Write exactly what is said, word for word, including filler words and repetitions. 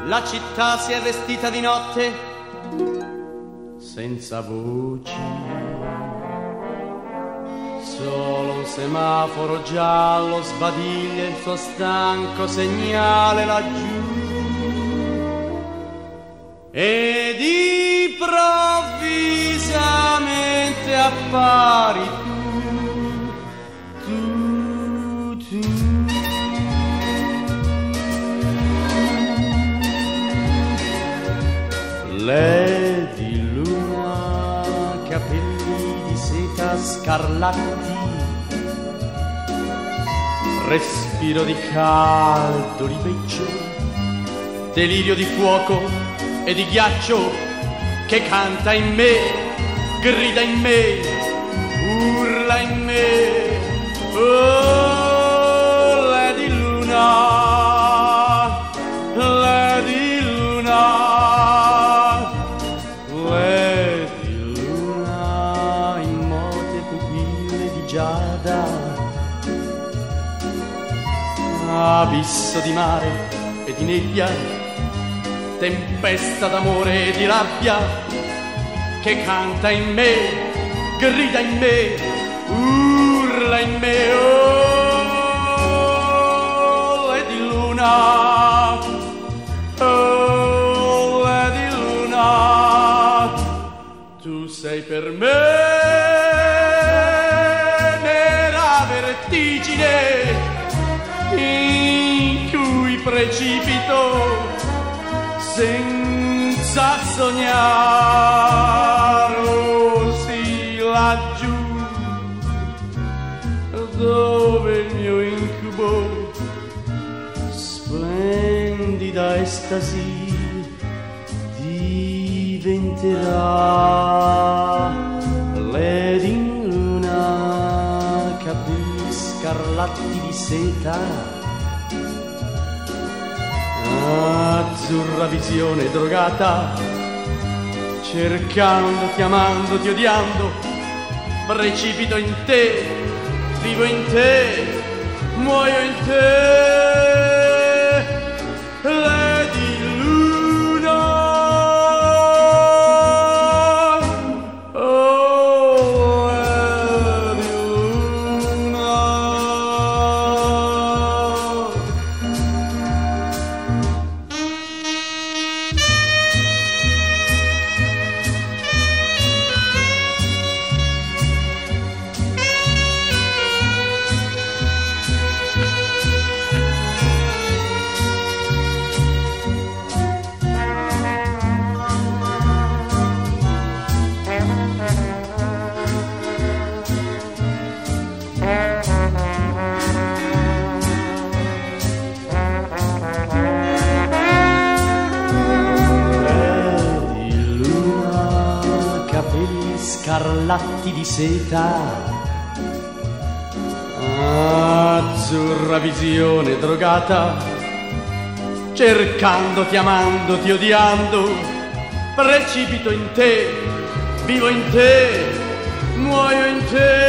La città si è vestita di notte senza voci, solo un semaforo giallo sbadiglia il suo stanco segnale laggiù, ed improvvisamente appari tu, tu, tu. Lady Luna, capelli di seta scarlatti, respiro di caldo liveggio, delirio di fuoco e di ghiaccio che canta in me, grida in me, urla in me. Oh, Lady Luna, Lady Luna, Lady Luna, immobili pupille di giada, abisso di mare e di nebbia, tempesta d'amore e di rabbia che canta in me, grida in me, urla in me. Oh, Lady Luna, oh, Lady Luna, tu sei per me nera vertigine in cui precipito senza sognare. Oh sì, laggiù dove il mio incubo splendida estasi diventerà. Lady Luna, capelli scarlatti di seta, azzurra visione drogata, cercando, chiamando, ti odiando, precipito in te, vivo in te, muoio in te. Lady Luna, oh Lady Luna. Scarlatti di seta, azzurra visione drogata, cercando, chiamandoti, odiando, precipito in te, vivo in te, muoio in te.